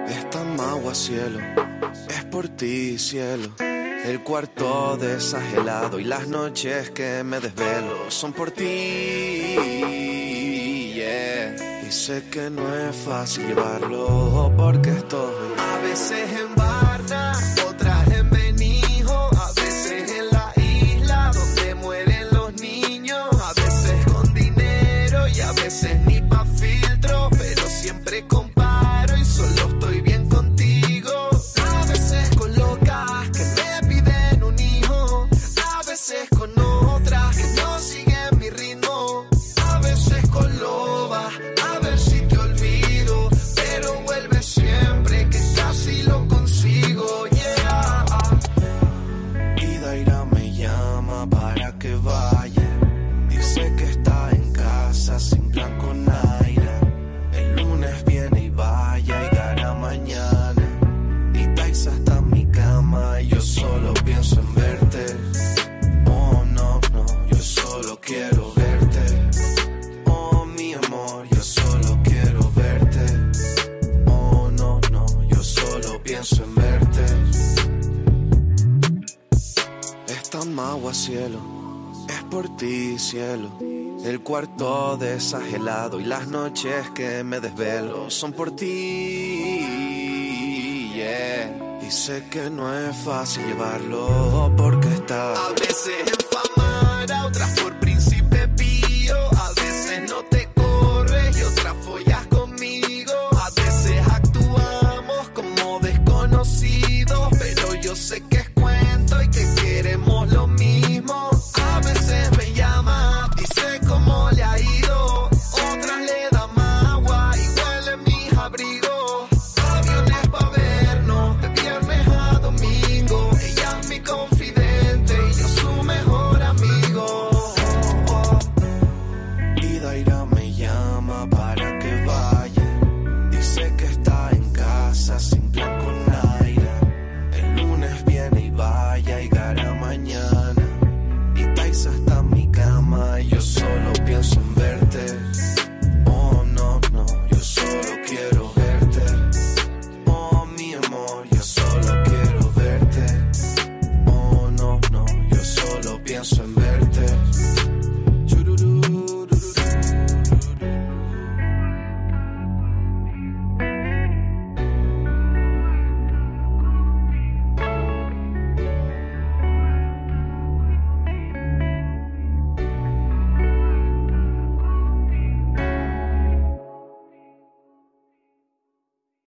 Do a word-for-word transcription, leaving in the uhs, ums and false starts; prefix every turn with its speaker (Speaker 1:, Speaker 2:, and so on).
Speaker 1: Esta magua cielo, es por ti cielo. El cuarto desagilado y las noches que me desvelo son por ti, yeah. Y sé que no es fácil llevarlo porque estoy a veces en Varna, otras en Benijo, a veces en la isla donde mueren los niños, a veces con dinero y a veces ni pa' filtro, pero siempre comparo y solo estoy bien contigo. A veces con locas que me piden un hijo, a veces con otras que no siguen mi ritmo, a veces con lobas, a ver si te olvido, pero vuelve siempre que casi lo consigo, yeah. Y Daira me llama para que vaya, dice que está en casa sin plan con Naira. El lunes viene y vaya y gana mañana. Y Taisa está en mi cama y yo solo pienso en verte. Oh no, no, yo solo quiero verte. Oh mi amor, yo solo quiero verte. Oh no, no, yo solo pienso en verte. Esta magua cielo, es por ti cielo. El cuarto desagelado y las noches que me desvelo son por ti, yeah. Y sé que no es fácil llevarlo porque está a veces en Famara, otras por